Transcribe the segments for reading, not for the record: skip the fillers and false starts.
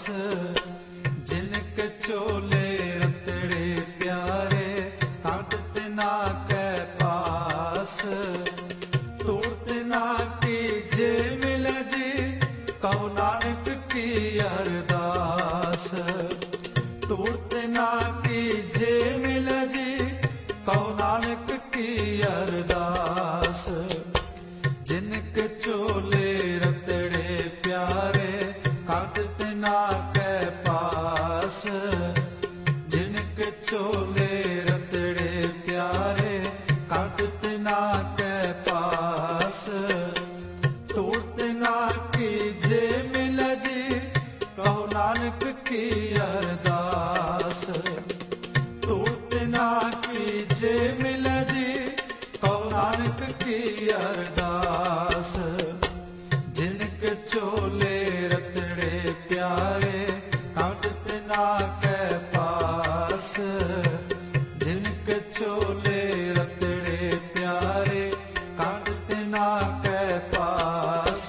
जिनके चोले रतड़े प्यारे काट तिना कै पास तूर्त ना कीजे मिल जी कहो नानक की अरदास तूर्त ना कीजे मिल जी कहो नानक की अरदास जिनके चोले रतड़े प्यारे काट तिना कै पास जिनके चोले रतड़े प्यारे काट तिना कै पास तूर्त ना कीजे मिल जी कहो नानक की अरदास तूर्त ना कीजे मिल जी कहो नानक की अरदास जिनके चोले रतड़े प्यारे काट तिना कै पास जिनके चोले रतड़े प्यारे काट तिना कै पास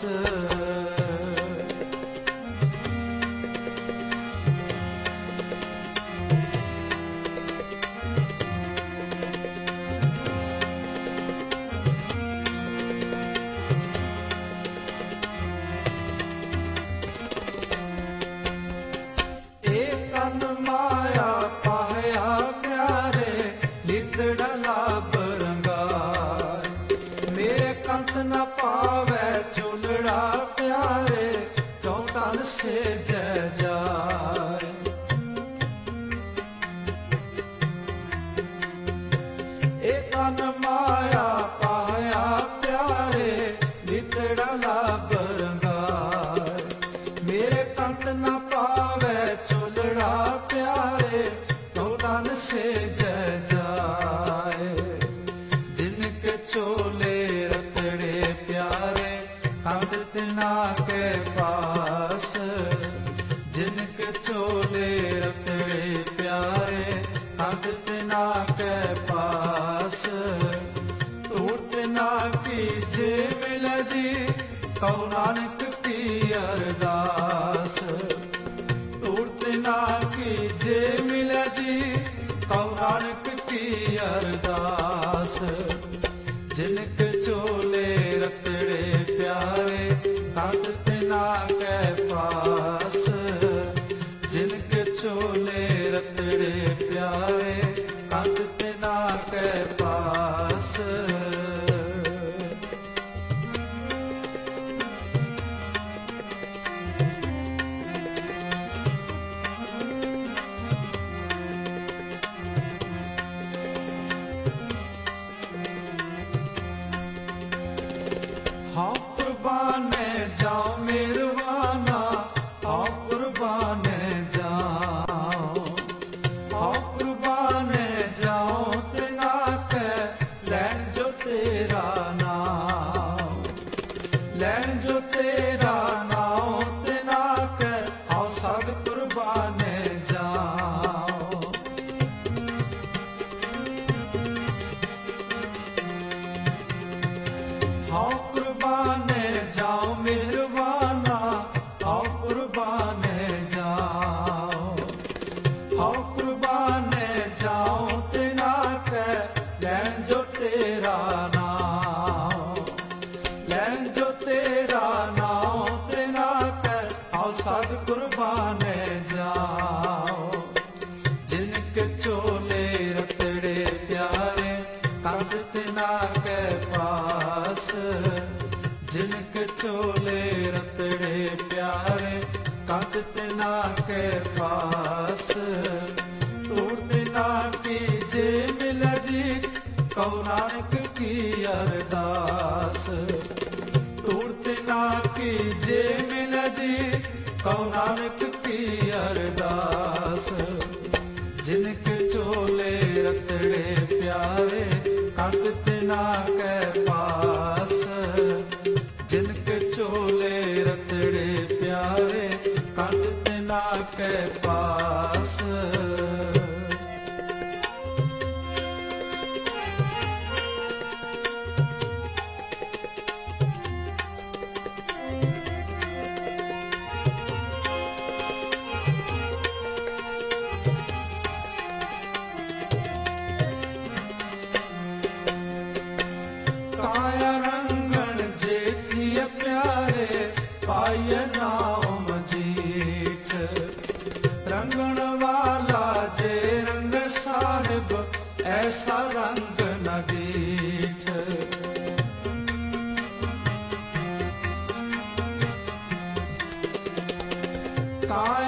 माया पाया प्यारे लितड़ला बरंगार मेरे कंत न पावे चुलड़ा प्यारे क्यों तन से जय जाए एक माया पाया प्यारे लितड़ला बरंगार मेरे कंत न पावे चुलड़ा प्यारे तो तन से जय जाए जिनके चोले रतड़े प्यारे काट तिना के पास जिनके चोले रतड़े प्यारे काट तिना के पास तूर्त ना कीजे मिल जी कहो नानक की अरदास तूर्त ना कीजे मिल जी कहो नानक की अरदास जिनके चोले रतड़े प्यारे काट तिना कै पास जिनके चोले रतड़े प्यारे काट तिना कै पास हाँ कुर्बान जाओ मेरवाना हाँ कुर्बान जाओ हाँ कुर्बान जाओ तिना कै लैन जो तेरा नाम लैन जो तेरा नाम तिना कै हाँ सब कुर्बान जाओ हाँ कुर्बान जाओ मेहरबाना हाँ कुर्बान जाओ हाँ कुर्बान जाओ तिना कै लैन जो तेरा नाम लैन जो तेरा नाम तिना कै हाँ सद कुर्बान जाओ जिनके चोले रतड़े प्यारे काट तिना कै पास जिनके चोले रतड़े प्यारे काट तिना कै पास तूर्त ना कीजे मिल जी कहो नानक की अरदास तूर्त ना कीजे मिल जी कहो नानक की अरदास जिनके चोले रतड़े प्यारे काट तिना कै पास जिनके चोले रतड़े प्यारे काट तिना कै पास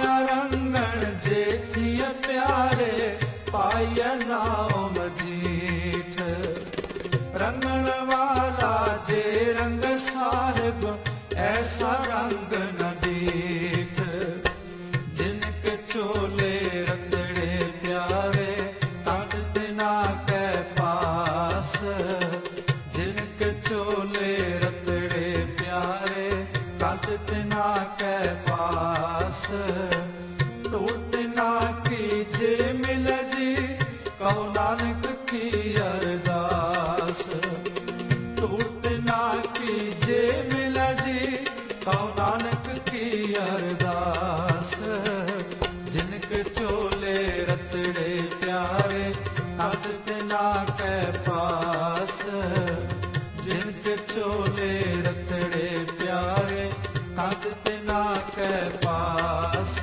माया रंगण जेठिय प्यारे पाय नाव मजीठ रंगण वाला जे रंग साहिब ऐसा रंग न डीठ जिनके चोले रतड़े प्यारे तट तिना कै पास जिनके चोले रतड़े प्यारे तट तिना कै पास तूर तिना की जे मिल जी कहो नानक की अरदास तूर तिना की जे मिल जी कहो नानक की अरदास जिनके चोले रतड़े प्यारे तट तिना कै पास जिनके चोले रतड़े प्यारे तट तिना कै पास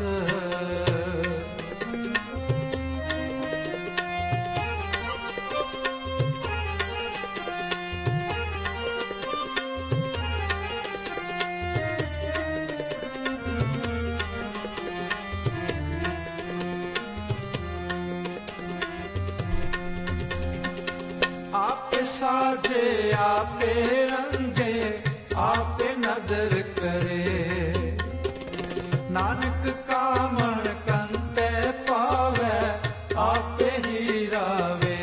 आपे साजे आपे रंगे आपे नदर करे नानक कामण कंते पावे आपे ही रावे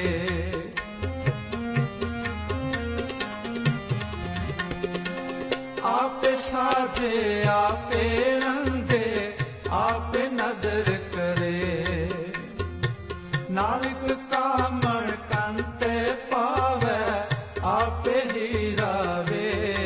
आपे साजे आपे रंगे आपे नदर करे नानक कामण कंते पावे आपे ही रावे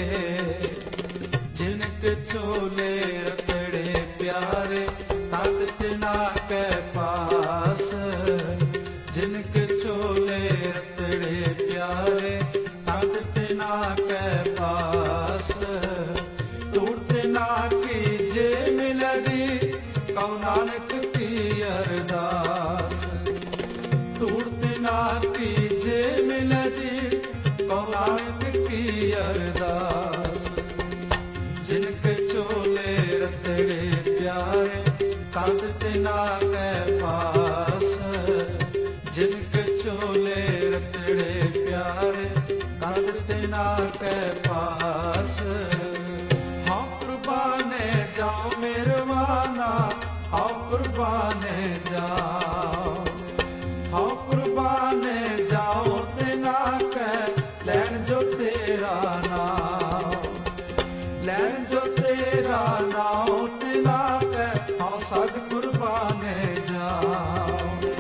जिनके चोले रतड़े प्यारे तट तिना कै पास जिनके चोले रतड़े प्यारे तट तिना कै पास तूर तिना की जे मिल जी कहो नानक की अरदास तूर तिना की जे मिल जी कहो नानक की अरदास जिनके चोले रतड़े प्यारे तट तिना कै पास जिनके चोले रतड़े प्यारे तट तिना कै पास हाँ कुर्बाने जाओ मेरवाना हाँ कुर्बाने जाओ हाँ कुर्बाने जाओ तिना कै लैन जो तेरा नाम लैन जो तेरा नाम तिना कै हाँ सद कुर्बाने जाओ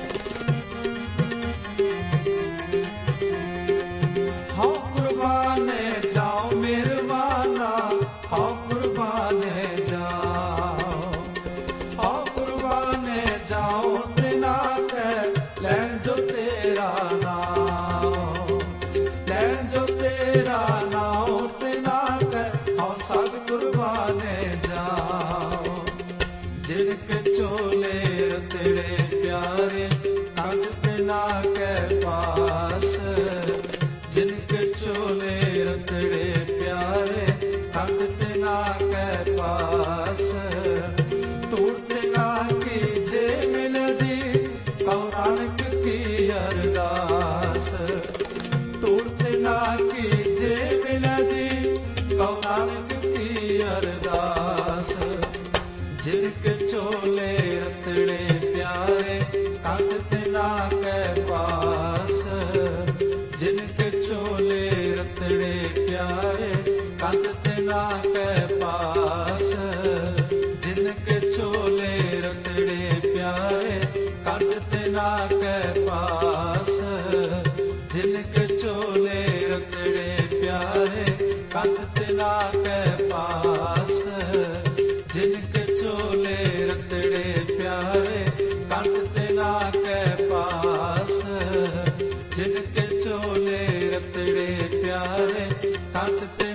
हाँ कुर्बाने जाओ मेरवाना हाँ कुर्बाने जाओ हाँ कुर्बाने जाओ तिना कै लैन जो तेरा नाम लैन जो तेरा नाम तिना कै हाँ सद कुर्बाने जाओ जिनके चोले रतड़े प्यारे तट तिना कै पास जिनके चोले रतड़े प्यारे तट तिना कै पास तूर तिना की जे मिल जी कहो नानक की अरदास तूर तिना की जे मिल जी कहो नानक की अरदास जिनके चोले रतड़े प्यारे तट तिना कै पास जिनके चोले रतड़े प्यारे तट तिना कै पास जिनके चोले रतड़े प्यारे तट तिना कै पास जिनके चोले रतड़े प्यारे तट तिना कै पास जिनके चोले रतड़े प्यारे तट तिना कै पास जिनके चोले रतड़े प्यारे तट